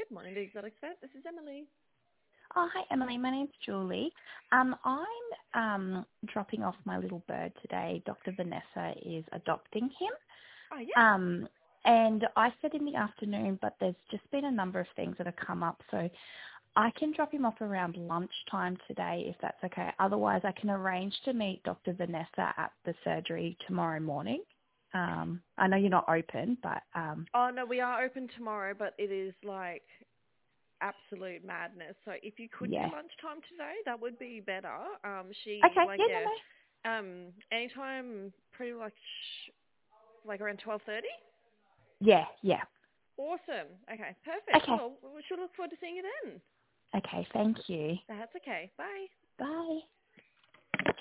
Good morning, the Exotic Vet. This is Emily. Oh, hi, Emily. My name's Julie. I'm dropping off my little bird today. Dr. Vanessa is adopting him. Oh, yeah. And I said in the afternoon, but there's just been a number of things that have come up, so I can drop him off around lunchtime today if that's okay. Otherwise, I can arrange to meet Dr. Vanessa at the surgery tomorrow morning. I know you're not open, but... Oh, no, we are open tomorrow, but it is like absolute madness. So if you could do yeah. lunchtime today, that would be better. Okay, Anytime pretty like around 12:30. Yeah. Awesome. Okay, perfect. Okay. Well, we should look forward to seeing you then. Okay, thank you. That's okay. Bye. Bye.